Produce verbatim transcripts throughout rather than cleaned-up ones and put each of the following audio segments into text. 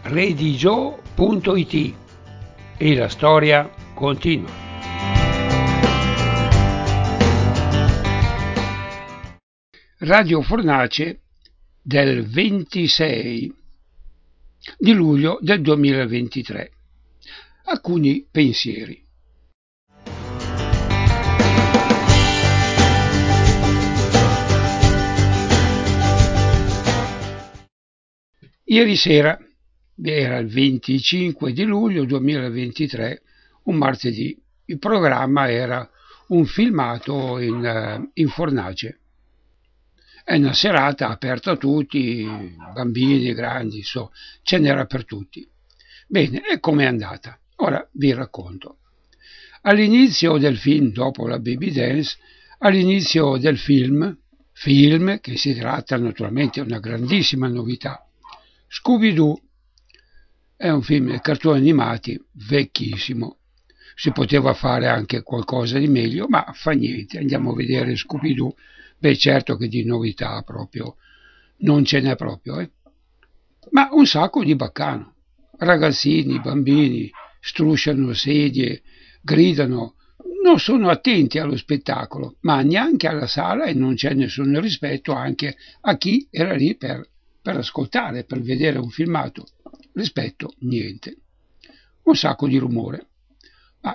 redigio punto it e la storia continua. Radio Fornace del ventisei di luglio del duemilaventitré. Alcuni pensieri. Ieri sera, era il venticinque di luglio duemilaventitré, un martedì. Il programma era un filmato in, in fornace. È una serata aperta a tutti, bambini, grandi, insomma, ce n'era per tutti. Bene, e com'è andata? Ora vi racconto. All'inizio del film, dopo la baby dance, all'inizio del film, film che si tratta naturalmente di una grandissima novità, Scooby-Doo è un film di cartoni animati vecchissimo. Si poteva fare anche qualcosa di meglio, ma fa niente, andiamo a vedere Scooby-Doo. Beh, certo che di novità proprio non ce n'è proprio, eh? Ma un sacco di baccano. Ragazzini, bambini, strusciano sedie, gridano, non sono attenti allo spettacolo, ma neanche alla sala, e non c'è nessun rispetto anche a chi era lì per, per ascoltare, per vedere un filmato. Rispetto, niente. Un sacco di rumore. Ma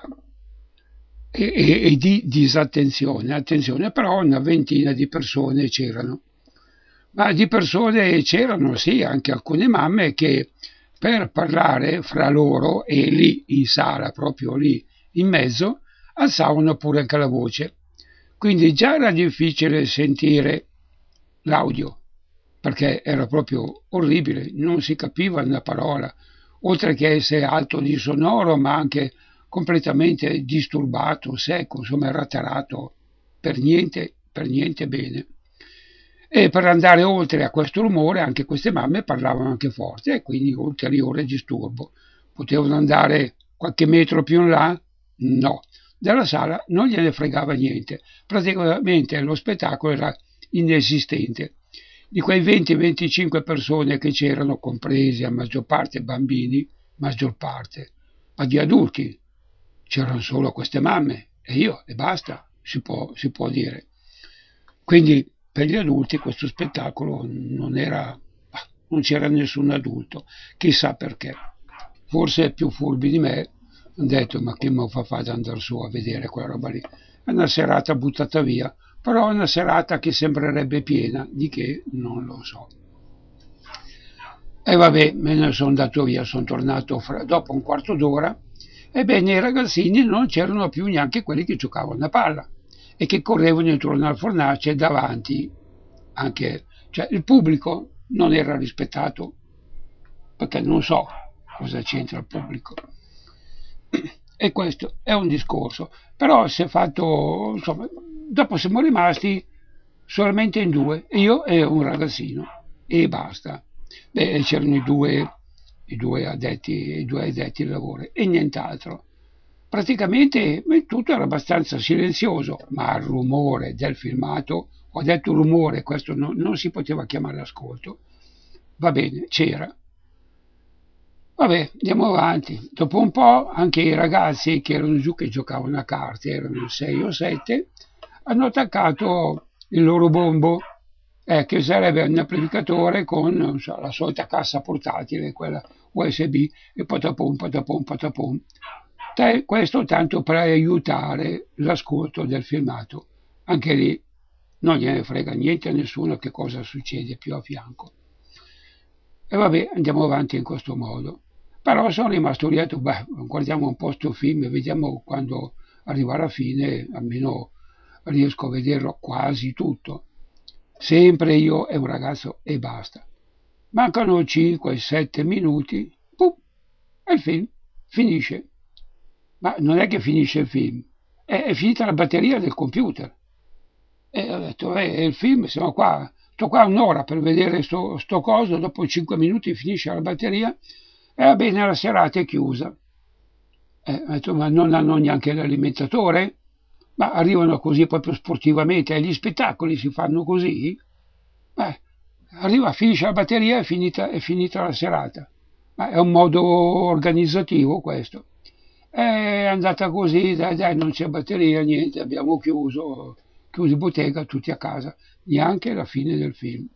E, e, e di disattenzione. Attenzione, però una ventina di persone c'erano. Ma di persone c'erano, sì, anche alcune mamme che per parlare fra loro e lì in sala, proprio lì in mezzo, alzavano pure anche la voce. Quindi già era difficile sentire l'audio, perché era proprio orribile, non si capiva una parola, oltre che essere alto di sonoro, ma anche completamente disturbato, secco, insomma era tarato per niente, per niente bene. E per andare oltre a questo rumore anche queste mamme parlavano anche forte e quindi ulteriore disturbo. Potevano andare qualche metro più in là? No. Della sala non gliene fregava niente. Praticamente lo spettacolo era inesistente. Di quei venti venticinque persone che c'erano, compresi a maggior parte bambini, maggior parte, ma di adulti, c'erano solo queste mamme e io e basta, si può, si può dire. Quindi per gli adulti questo spettacolo non era, non c'era nessun adulto, chissà perché. Forse più furbi di me hanno detto: ma che mi fa fare ad andare su a vedere quella roba lì? È una serata buttata via, però è una serata che sembrerebbe piena, di che non lo so. E vabbè, me ne sono andato via, sono tornato fra, dopo un quarto d'ora. Ebbene, i ragazzini non c'erano più neanche quelli che giocavano a palla e che correvano intorno al fornace davanti. Anche, cioè, il pubblico non era rispettato, perché non so cosa c'entra il pubblico. E questo è un discorso. Però si è fatto, insomma, dopo siamo rimasti solamente in due, io e un ragazzino, e basta. Beh, c'erano i due, i due addetti, i due addetti ai lavori e nient'altro. Praticamente tutto era abbastanza silenzioso, ma il rumore del filmato, ho detto rumore, questo no, non si poteva chiamare ascolto, va bene, c'era. Vabbè, andiamo avanti. Dopo un po' anche i ragazzi che erano giù, che giocavano a carte, erano sei o sette, hanno attaccato il loro bombo, eh, che sarebbe un amplificatore con so, la solita cassa portatile, quella U S B, e patapom, patapom, patapom. Questo tanto per aiutare l'ascolto del filmato. Anche lì non gliene frega niente a nessuno che cosa succede più a fianco. E vabbè, andiamo avanti in questo modo. Però sono rimasto lì e ho detto: beh, guardiamo un po' sto film e vediamo quando arriva alla fine, almeno riesco a vederlo quasi tutto. Sempre io e un ragazzo e basta. Mancano cinque sette minuti, pum, e il film finisce. Ma non è che finisce il film, è, è finita la batteria del computer. E ho detto: eh, il film, siamo qua, sto qua un'ora per vedere sto, sto coso, dopo cinque minuti finisce la batteria, e va bene, la serata è chiusa. Eh, ho detto: ma non hanno neanche l'alimentatore? Ma arrivano così proprio sportivamente, e gli spettacoli si fanno così? Beh, arriva, finisce la batteria, è finita, è finita la serata. Ma è un modo organizzativo questo. È andata così, dai, dai, non c'è batteria, niente, abbiamo chiuso, chiuso bottega, tutti a casa, neanche la fine del film.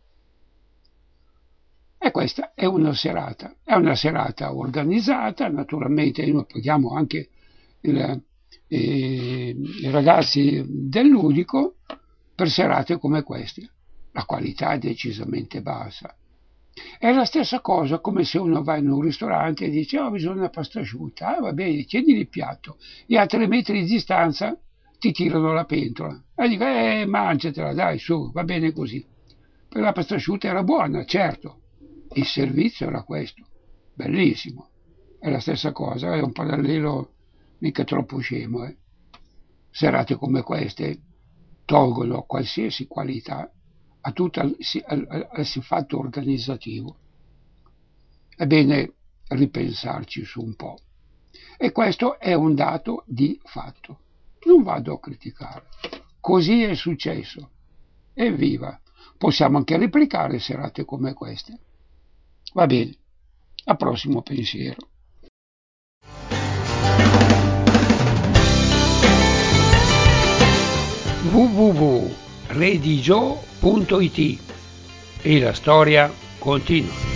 E questa è una serata, è una serata organizzata, naturalmente noi paghiamo anche il, eh, i ragazzi del ludico per serate come queste. La qualità è decisamente bassa. È la stessa cosa come se uno va in un ristorante e dice: "Ho bisogno di una pasta asciutta". Ah, va bene, tieni il piatto e a tre metri di distanza ti tirano la pentola. E dico: "Eh, mangiatela, dai, su, va bene così". Per la pasta asciutta era buona, certo. Il servizio era questo, bellissimo. È la stessa cosa, è un parallelo mica troppo scemo. Eh. Serate come queste tolgono qualsiasi qualità a tutto il, al, al, al fatto organizzativo. È bene ripensarci su un po'. E questo è un dato di fatto. Non vado a criticare. Così è successo. Evviva! Possiamo anche replicare serate come queste. Va bene, al prossimo pensiero. w w w punto redigio punto it e la storia continua.